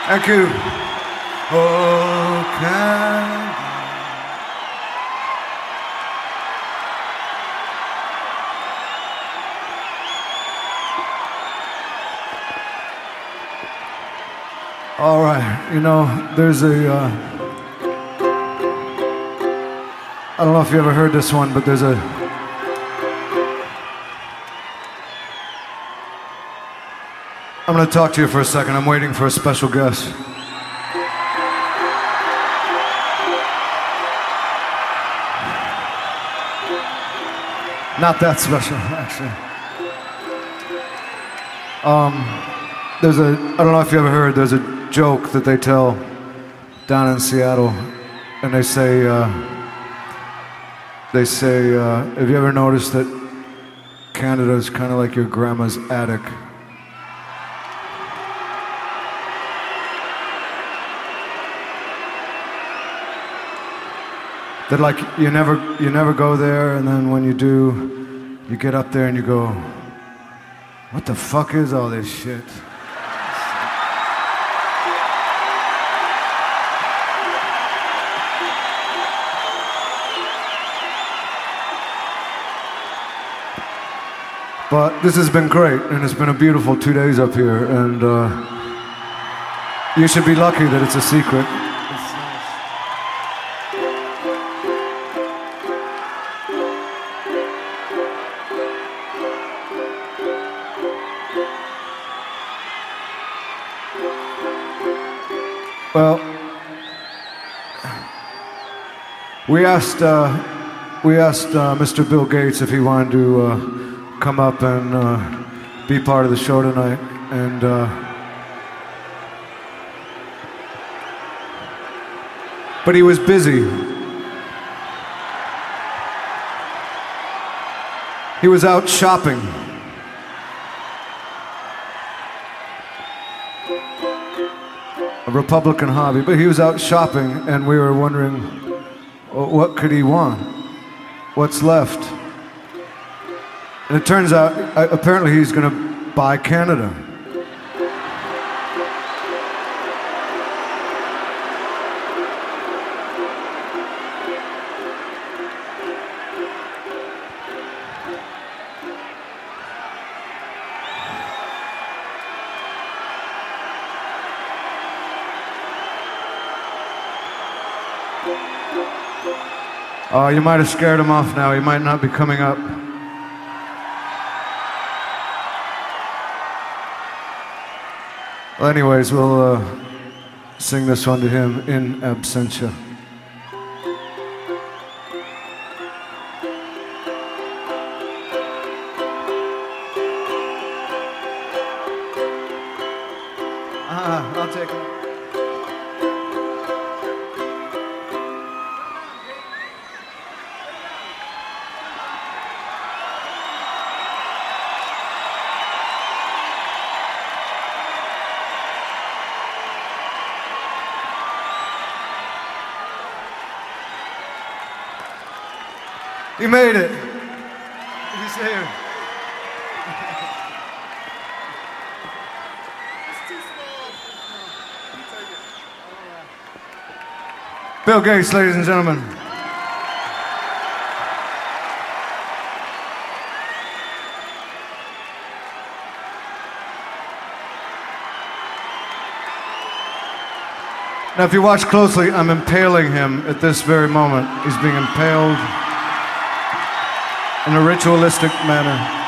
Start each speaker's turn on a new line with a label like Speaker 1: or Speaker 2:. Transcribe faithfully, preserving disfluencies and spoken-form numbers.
Speaker 1: Thank you. Oh, Canada. All right, you know, there's a, uh, I don't know if you ever heard this one, but there's a, I'm gonna talk to you for a second. I'm waiting for a special guest. Not that special, actually. Um, there's a, I don't know if you ever heard, there's a joke that they tell down in Seattle, and they say, uh, they say, uh, have you ever noticed that Canada's kind of like your grandma's attic? That like you never, you never go there, and then when you do, you get up there and you go, what the fuck is all this shit? But this has been great, and it's been a beautiful two days up here, and uh, you should be lucky that it's a secret. Well, we asked uh, we asked uh, Mister Bill Gates if he wanted to uh, come up and uh, be part of the show tonight, and uh, but he was busy. He was out shopping. A Republican hobby, but he was out shopping, and we were wondering, well, what could he want? What's left? And it turns out, uh, apparently he's going to buy Canada. Oh, you might have scared him off now. He might not be coming up. Well, anyways, we'll uh, sing this one to him in absentia. Ah, I'll take it. He made it. He's here. Bill Gates, ladies and gentlemen. Now, if you watch closely, I'm impaling him at this very moment. He's being impaled in a ritualistic manner.